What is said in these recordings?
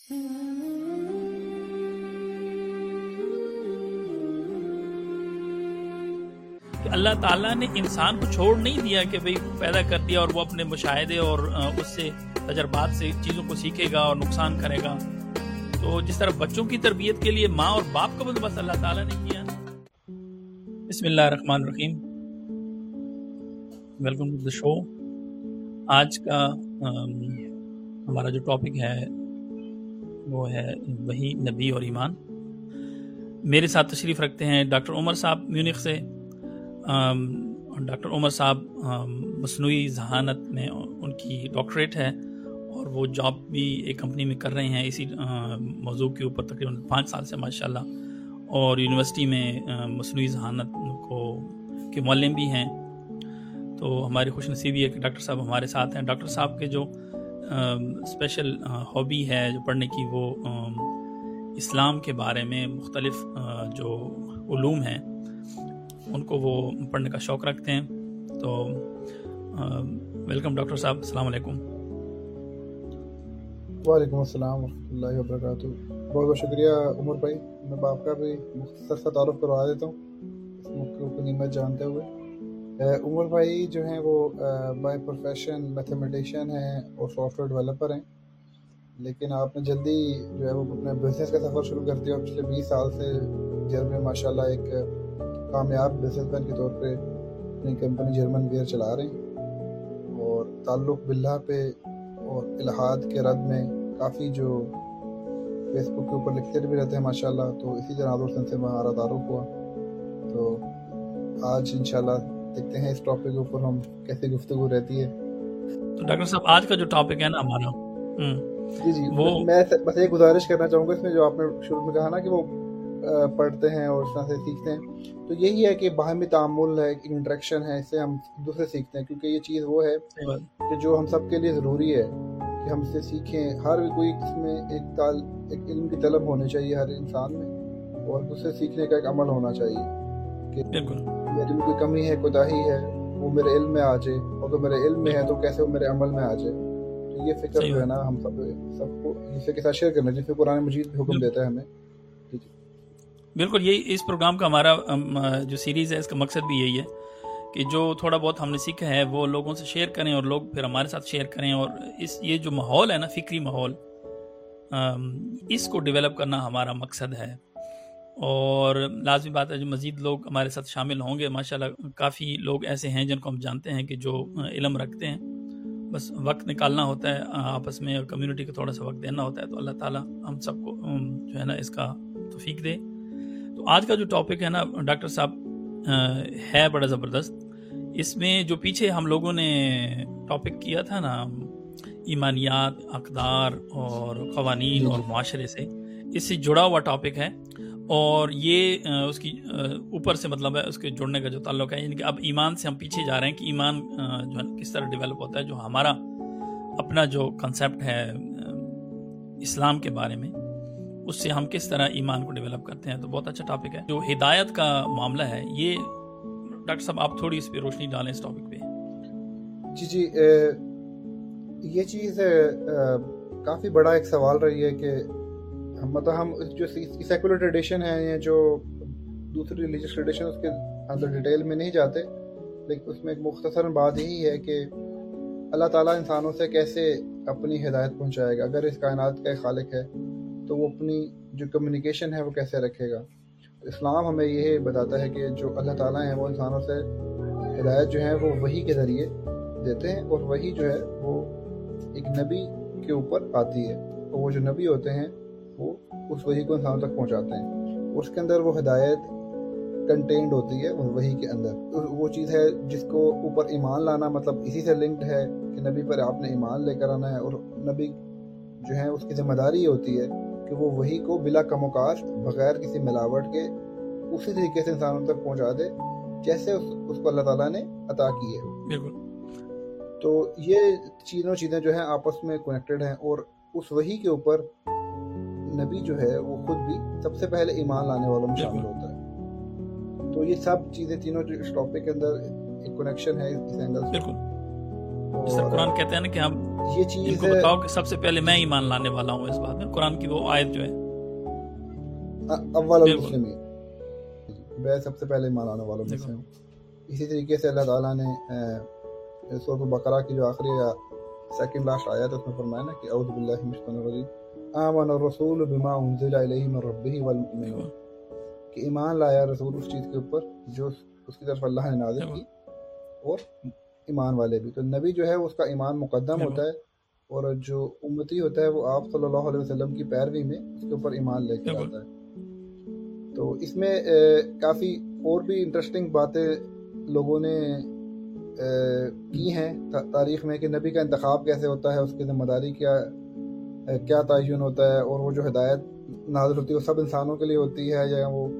کہ اللہ تعالیٰ نے انسان کو چھوڑ نہیں دیا کہ بھئی پیدا کر دیا اور وہ اپنے مشاہدے اور اس سے تجربات سے چیزوں کو سیکھے گا اور نقصان کرے گا. تو جس طرح بچوں کی تربیت کے لیے ماں اور باپ کا بندوبست اللہ تعالیٰ نے کیا. بسم اللہ الرحمن الرحیم. Welcome to the show. آج کا ہمارا جو ٹاپک ہے وہ ہے وحی، نبی اور ایمان. میرے ساتھ تشریف رکھتے ہیں ڈاکٹر عمر صاحب میونخ سے. ڈاکٹر عمر صاحب مصنوعی ذہانت میں ان کی ڈاکٹریٹ ہے اور وہ جاب بھی ایک کمپنی میں کر رہے ہیں اسی موضوع کے اوپر تقریباً 5 سال سے ماشاءاللہ. اور یونیورسٹی میں مصنوعی ذہانت کے معلم بھی ہیں. تو ہماری خوش نصیبی ہے کہ ڈاکٹر صاحب ہمارے ساتھ ہیں. ڈاکٹر صاحب کے جو اسپیشل ہابی ہے جو پڑھنے کی، وہ اسلام کے بارے میں مختلف جو علوم ہیں ان کو وہ پڑھنے کا شوق رکھتے ہیں. تو ویلکم ڈاکٹر صاحب، السلام علیکم. وعلیکم السلام ورحمۃ اللہ وبرکاتہ. بہت بہت شکریہ عمر بھائی. میں آپ کا بھی مختصر سا تعارف کروا دیتا ہوں اس موقع کو غنیمت جانتے ہوئے. عمر بھائی جو ہیں وہ بائی پروفیشن میتھمیٹیشین ہیں اور سافٹ ویئر ڈیولپر ہیں، لیکن آپ نے جلدی جو ہے وہ اپنے بزنس کا سفر شروع کر دیا اور پچھلے 20 سال سے جرمن میں ماشاءاللہ ایک کامیاب بزنس مین کے طور پہ اپنی کمپنی جرمن ویئر چلا رہے ہیں. اور تعلق باللہ پہ اور الہاد کے رد میں کافی جو فیس بک کے اوپر لکھتے بھی رہتے ہیں ماشاءاللہ. تو اسی طرح ناظر سن سے ہمارا تعارف ہوا. تو آج انشاءاللہ دیکھتے ہیں اس ٹاپک کے اوپر ہم کیسے گفتگو رہتی ہے. تو ڈاکٹر صاحب آج کا جو ٹاپک ہے نا ہمارا جی وہ میں بس ایک گزارش کرنا چاہوں گا اس میں، جو آپ نے شروع میں کہا نا کہ وہ پڑھتے ہیں اور اس طرح سے سیکھتے ہیں، تو یہی ہے کہ باہمی تعامل ہے، ایک انٹریکشن ہے، اس سے ہم دوسرے سیکھتے ہیں. کیونکہ یہ چیز وہ ہے کہ جو ہم سب کے لیے ضروری ہے کہ ہم سے سیکھیں. ہر کوئی اس میں ایک علم کی طلب ہونی چاہیے ہر انسان میں، اور دوسرے سیکھنے کا ایک عمل ہونا چاہیے کہ میرے میں کوئی کمی ہے، کوتاہی ہے، وہ میرے علم میں آ جائے، اور اگر میرے علم میں ہے تو کیسے وہ میرے عمل میں آ جائے. تو یہ فکر جو ہے نا ہم سب کو دوسرے کے ساتھ شیئر کرنا، جس میں قرآن مجید بھی حکم دیتا ہے ہمیں. بالکل. یہی اس پروگرام کا ہمارا جو سیریز ہے اس کا مقصد بھی یہی ہے کہ جو تھوڑا بہت ہم نے سیکھا ہے وہ لوگوں سے شیئر کریں اور لوگ پھر ہمارے ساتھ شیئر کریں. اور یہ جو ماحول ہے نا، فکری ماحول، اس کو ڈیولپ کرنا ہمارا مقصد ہے. اور لازمی بات ہے جو مزید لوگ ہمارے ساتھ شامل ہوں گے. ماشاءاللہ کافی لوگ ایسے ہیں جن کو ہم جانتے ہیں کہ جو علم رکھتے ہیں، بس وقت نکالنا ہوتا ہے آپس میں اور کمیونٹی کو تھوڑا سا وقت دینا ہوتا ہے. تو اللہ تعالیٰ ہم سب کو جو ہے نا اس کا توفیق دے. تو آج کا جو ٹاپک ہے نا ڈاکٹر صاحب ہے بڑا زبردست. اس میں جو پیچھے ہم لوگوں نے ٹاپک کیا تھا نا، ایمانیات، اقدار اور قوانین اور معاشرے سے، اس سے جڑا ہوا ٹاپک ہے. اور یہ اس کی اوپر سے مطلب ہے اس کے جڑنے کا جو تعلق ہے، یعنی کہ اب ایمان سے ہم پیچھے جا رہے ہیں کہ ایمان جو ہے کس طرح ڈیولپ ہوتا ہے. جو ہمارا اپنا جو کنسیپٹ ہے اسلام کے بارے میں، اس سے ہم کس طرح ایمان کو ڈیولپ کرتے ہیں. تو بہت اچھا ٹاپک ہے. جو ہدایت کا معاملہ ہے، یہ ڈاکٹر صاحب آپ تھوڑی اس پہ روشنی ڈالیں اس ٹاپک پہ. جی یہ چیز کافی بڑا ایک سوال رہی ہے کہ ہم جو سیکولر ٹریڈیشن ہے یا جو دوسری ریلیجیس ٹریڈیشن، اس کے اندر ڈیٹیل میں نہیں جاتے، لیکن اس میں ایک مختصر بات یہی ہے کہ اللہ تعالیٰ انسانوں سے کیسے اپنی ہدایت پہنچائے گا. اگر اس کائنات کا خالق ہے تو وہ اپنی جو کمیونیکیشن ہے وہ کیسے رکھے گا. اسلام ہمیں یہ بتاتا ہے کہ جو اللہ تعالیٰ ہیں وہ انسانوں سے ہدایت جو ہے وہ وحی کے ذریعے دیتے ہیں، اور وحی جو ہے وہ ایک نبی کے اوپر آتی ہے، اور وہ جو نبی ہوتے ہیں وہ اس وحی کو انسانوں تک پہنچاتے ہیں. اس کے اندر وہ ہدایت کنٹینڈ ہوتی ہے اس وحی کے اندر. وہ چیز ہے جس کو اوپر ایمان لانا، مطلب اسی سے لنکڈ ہے کہ نبی پر آپ نے ایمان لے کر آنا ہے. اور نبی جو ہے اس کی ذمہ داری یہ ہوتی ہے کہ وہ وحی کو بلا کم و کاش، بغیر کسی ملاوٹ کے، اسی طریقے سے انسانوں تک پہنچا دے جیسے اس کو اللہ تعالیٰ نے عطا کی ہے. بالکل. تو یہ چیزیں جو ہیں آپس میں کنیکٹڈ ہیں، اور اس وحی کے اوپر نبی جو ہے وہ خود بھی سب سے پہلے ایمان لانے والوں میں شامل ہوتا ہے. تو یہ سب چیزیں تینوں جو اس ٹاپک کے اندر ایک کنیکشن ہے اس اینگل سے. جس طرح قرآن کہتے ہیں نا کہ ہم یہ چیز ان کو بتاؤ کہ سب سے پہلے میں ایمان لانے والا ہوں اس بات میں، قرآن کی وہ آیت جو ہے اول المسلمین، میں سب سے پہلے ایمان لانے والوں میں سے ہوں. اسی طریقے سے اللہ تعالیٰ نے سورۃ البقرہ کی جو آخری سیکنڈ لاسٹ آیت ہے اس میں فرمایا نا کہ اعوذ باللہ من الشیطان الرجیم آمن الرسول بما انزل الیہ من ربہ والمؤمنون، کہ ایمان لایا رسول اس چیز کے اوپر جو اس کی طرف اللہ نے نازل کی اور ایمان والے بھی. تو نبی جو ہے اس کا ایمان مقدم ہوتا ہے، اور جو امتی ہوتا ہے وہ آپ صلی اللہ علیہ وسلم کی پیروی میں اس کے اوپر ایمان لے کے آتا ہے. تو اس میں کافی اور بھی انٹرسٹنگ باتیں لوگوں نے کی ہیں تاریخ میں، کہ نبی کا انتخاب کیسے ہوتا ہے، اس کی ذمہ داری کیا تعین ہوتا ہے، اور وہ جو ہدایت نازل ہوتی ہے وہ سب انسانوں کے لیے ہوتی ہے یا وہ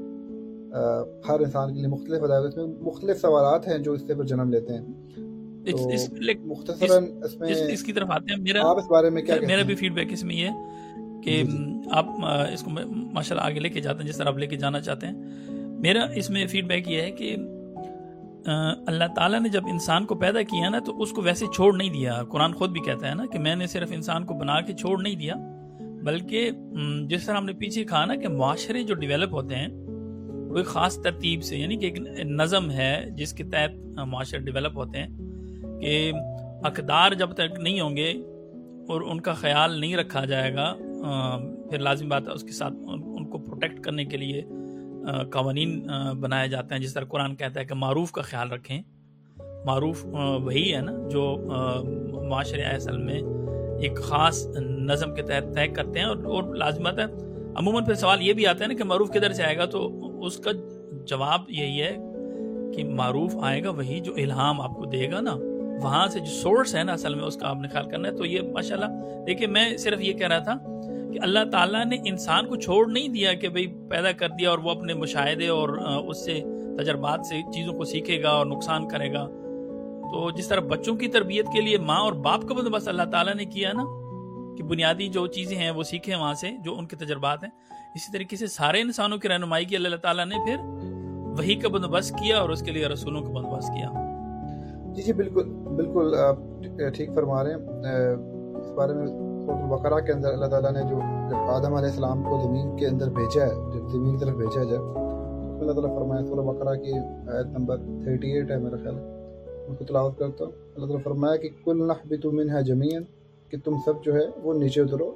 ہر انسان کے لیے مختلف ہدایت. اس میں مختلف سوالات ہیں جو اس سے پھر جنم لیتے ہیں. مختصراً اس کی طرف آتے ہیں. آپ اس بارے میں کیا کہتے ہیں؟ میرا بھی فیڈ بیک اس میں یہ ہے کہ آپ اس کو ماشاءاللہ آگے لے کے جاتے ہیں جس طرح آپ لے کے جانا چاہتے ہیں. میرا اس میں فیڈ بیک یہ ہے کہ اللہ تعالیٰ نے جب انسان کو پیدا کیا نا تو اس کو ویسے چھوڑ نہیں دیا. قرآن خود بھی کہتا ہے نا کہ میں نے صرف انسان کو بنا کے چھوڑ نہیں دیا، بلکہ جس طرح ہم نے پیچھے کہا نا کہ معاشرے جو ڈیولپ ہوتے ہیں وہ ایک خاص ترتیب سے، یعنی کہ ایک نظم ہے جس کے تحت معاشرے ڈیولپ ہوتے ہیں، کہ اقدار جب تک نہیں ہوں گے اور ان کا خیال نہیں رکھا جائے گا، پھر لازم بات ہے اس کے ساتھ ان کو پروٹیکٹ کرنے کے لیے قوانین بنائے جاتے ہیں. جس طرح قرآن کہتا ہے کہ معروف کا خیال رکھیں. معروف وہی ہے نا جو معاشرے اصل میں ایک خاص نظم کے تحت طے کرتے ہیں، اور لازمت ہے. عموماً پھر سوال یہ بھی آتا ہے نا کہ معروف کدھر سے آئے گا، تو اس کا جواب یہی ہے کہ معروف آئے گا وہی جو الہام آپ کو دے گا نا، وہاں سے جو سورس ہے نا اصل میں اس کا آپ نے خیال کرنا ہے. تو یہ ماشاءاللہ دیکھیں، میں صرف یہ کہہ رہا تھا کہ اللہ تعالیٰ نے انسان کو چھوڑ نہیں دیا کہ بھئی پیدا کر دیا اور وہ اپنے مشاہدے اور اس سے تجربات سے چیزوں کو سیکھے گا اور نقصان کرے گا. تو جس طرح بچوں کی تربیت کے لیے ماں اور باپ کا بندوبست اللہ تعالیٰ نے کیا نا کہ بنیادی جو چیزیں ہیں وہ سیکھیں وہاں سے جو ان کے تجربات ہیں، اسی طریقے سے سارے انسانوں کی رہنمائی کی اللہ تعالیٰ نے پھر وہی کا بندوبست کیا اور اس کے لیے رسولوں کا بندوبست کیا. جی بالکل آپ ٹھیک فرما رہے ہیں. اس بارے میں سورۃ البقرہ کے اندر اللہ تعالیٰ نے جب آدم علیہ السلام کو زمین کے اندر بھیجا ہے، جب زمین کی طرف بھیجا جائے، تو اللہ تعالیٰ فرمایا، سورۃ البقرہ کی آیت نمبر 38 ہے میرا خیال، ان کو تلاوت کرتا ہوں. اللہ تعالیٰ فرمایا کہ کل نحبط منها جميعا، کہ تم سب جو ہے وہ نیچے اترو.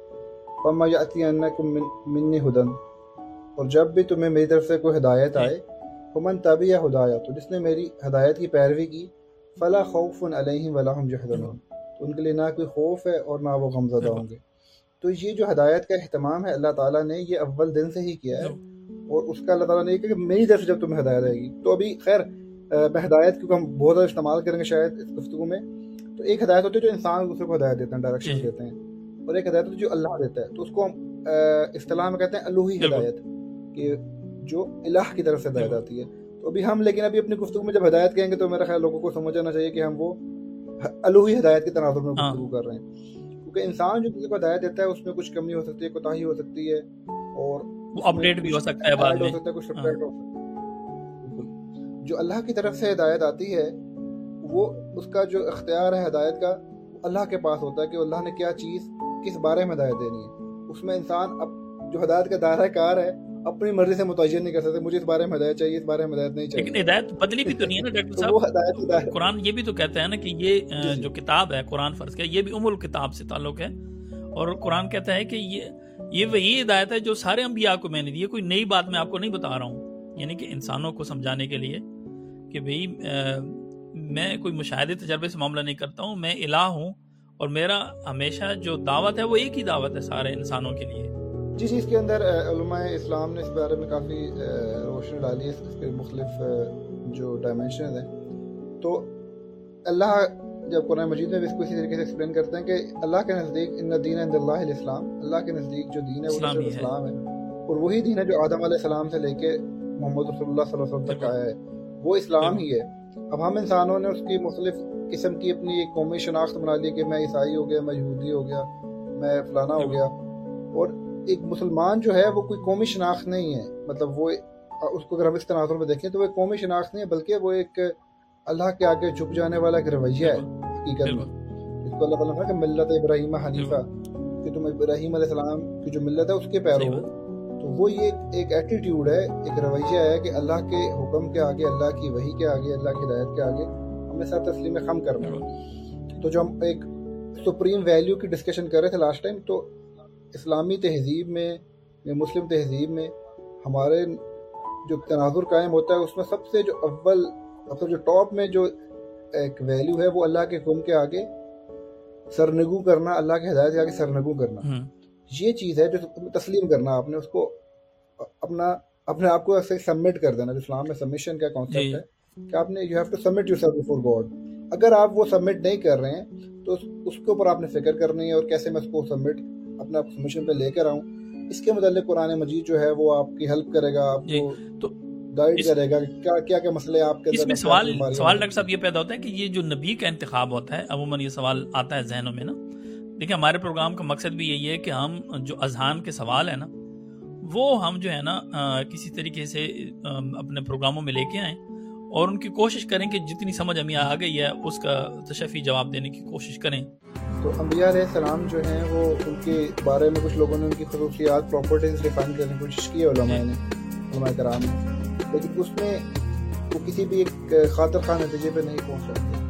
فما یأتینکم منی ھدی، اور جب بھی تمہیں میری طرف سے کوئی ہدایت آئے، فمن تبع ھدایا، تو جس نے میری ہدایت کی پیروی کی، فلا خوف علیہم ولا هم یحزنون، تو ان کے لیے نہ کوئی خوف ہے اور نہ وہ غمزدہ ہوں گے. تو یہ جو ہدایت کا اہتمام ہے اللہ تعالیٰ نے یہ اول دن سے ہی کیا ہے، اور اس کا اللہ تعالیٰ نے یہ کہا کہ میری طرف سے جب تمہیں ہدایت آئے گی. تو ابھی خیر میں ہدایت کیونکہ ہم بہت زیادہ استعمال کریں گے شاید اس گفتگو میں، تو ایک ہدایت ہوتی ہے جو انسان دوسرے کو ہدایت دیتے ہیں، ڈائریکشن دیتے ہیں، اور ایک ہدایت ہوتی ہے جو اللہ دیتا ہے. تو اس کو ہم اصطلاح میں کہتے ہیں الوہی ہدایت، کہ جو الہ کی طرف سے ہدایت آتی ہے. تو ابھی ہم لیکن ابھی اپنی گفتگو میں جب ہدایت کہیں گے تو میرا خیال لوگوں کو سمجھ آنا چاہیے کہ ہم وہ الوہی ہدایت کے تناظر میں گفتگو کر رہے ہیں. کیونکہ انسان جو کسی کو ہدایت دیتا ہے اس میں کچھ کمی ہو سکتی ہے، کوتاہی ہو سکتی ہے، اور وہ اپڈیٹ بھی ہو سکتا ہے، بعد میں ہو سکتا ہے، کچھ سبٹریکٹ ہو سکتا ہے. جو اللہ کی طرف سے ہدایت آتی ہے وہ اس کا جو اختیار ہے ہدایت کا اللہ کے پاس ہوتا ہے کہ اللہ نے کیا چیز کس بارے میں ہدایت دینی ہے. اس میں انسان جو ہدایت کا دائرہ کار ہے اپنی مرضی سے متعین نہیں کر سکتے، مجھے اس بارے میں ہدایت چاہیے، اس بارے میں ہدایت نہیں چاہیے. لیکن ہدایت بدلی بھی تو نہیں ہے نا ڈاکٹر صاحب. وہ ہدایت قرآن یہ بھی تو کہتا ہے نا کہ یہ جو کتاب ہے قرآن فرض کیا، یہ بھی ام الکتاب سے تعلق ہے، اور قرآن کہتا ہے کہ یہ وہی ہدایت ہے جو سارے انبیاء کو میں نے دی ہے. کوئی نئی بات میں آپ کو نہیں بتا رہا ہوں، یعنی کہ انسانوں کو سمجھانے کے لیے کہ بھئی میں کوئی مشاہدے تجربے سے معاملہ نہیں کرتا ہوں، میں الہ ہوں، اور میرا ہمیشہ جو دعوت ہے وہ ایک ہی دعوت ہے سارے انسانوں کے لیے. جی اس کے اندر علماء اسلام نے اس بارے میں کافی روشنی ڈالی ہے، اس کے مختلف جو ڈائمینشنز ہیں. تو اللہ جب قرآن مجید میں بھی اس کو اسی طریقے سے ایکسپلین کرتے ہیں کہ اللہ کے نزدیک ان الدین عند اللہ الاسلام، اللہ کے نزدیک جو دین ہے وہ اسلام ہے، اور وہی دین ہے جو آدم علیہ السلام سے لے کے محمد رسول اللہ صلی اللہ علیہ وسلم تک آیا ہے، وہ اسلام ہی ہے. اب ہم انسانوں نے اس کی مختلف قسم کی اپنی ایک قومی شناخت بنا لی کہ میں عیسائی ہو گیا، میں یہودی ہو گیا، میں فلانا ہو گیا. اور ایک مسلمان جو ہے وہ کوئی قومی شناخت نہیں ہے، مطلب وہ اس کو اگر ہم اس تناظر میں دیکھیں تو وہ ایک قومی شناخت نہیں ہے، بلکہ وہ ایک اللہ کے آگے جھک جانے والا ایک رویہ ہے حقیقت میں، جس کو اللہ تعالیٰ نے کہا کہ ملت ابراہیم حنیفہ، کہ تم ابراہیم علیہ السلام کی جو ملت ہے اس کے پیرو ہو. تو وہ یہ ایک ایٹیٹیوڈ ہے، ایک رویہ ہے کہ اللہ کے حکم کے آگے، اللہ کی وحی کے آگے، اللہ کی ہدایت کے آگے ہم نے سب تسلیم خم کرنا. تو جو ہم ایک سپریم ویلیو کی ڈسکشن کر رہے تھے لاسٹ ٹائم، تو اسلامی تہذیب میں یا مسلم تہذیب میں ہمارے جو تناظر قائم ہوتا ہے اس میں سب سے جو اول، مطلب جو ٹاپ میں جو ایک ویلیو ہے وہ اللہ کے حکم کے آگے سرنگو کرنا، اللہ کی ہدایت کے آگے سرنگو کرنا. یہ چیز ہے جو تسلیم کرنا، آپ نے اس کو اپنے آپ کو ایسے سبمٹ کر دینا. جو اسلام میں سبمیشن کا کانسیپٹ ہے کہ آپ نے you have to submit yourself before God. اگر آپ وہ سبمٹ نہیں کر رہے ہیں تو اس کے اوپر آپ نے فکر کرنی ہے، اور کیسے میں اس کو سبمٹ اپنا سبمیشن پہ لے کر آؤں. اس کے متعلق قرآن مجید جو ہے وہ آپ کی ہیلپ کرے گا، آپ کو گائیڈ کرے گا کیا کیا مسئلے آپ کے اس میں سوال ڈاکٹر صاحب یہ پیدا ہوتا ہے کہ یہ جو نبی کا انتخاب ہوتا ہے، عموماً یہ سوال آتا ہے ذہنوں میں نا. دیکھیں ہمارے پروگرام کا مقصد بھی یہی ہے کہ ہم جو اذہان کے سوال ہے نا وہ ہم جو ہے نا کسی طریقے سے اپنے پروگراموں میں لے کے آئیں اور ان کی کوشش کریں کہ جتنی سمجھ ہمیں آ گئی ہے اس کا تشفی جواب دینے کی کوشش کریں. تو انبیاء علیہ السلام جو ہیں وہ ان کے بارے میں کچھ لوگوں نے ان کی خصوصیات، پراپرٹیز ڈیفائن کرنے کی کوشش کی ہے علماء کرام نے، لیکن اس میں وہ کسی بھی ایک خاطر خواہ نتیجے پہ نہیں پہنچ سکتے.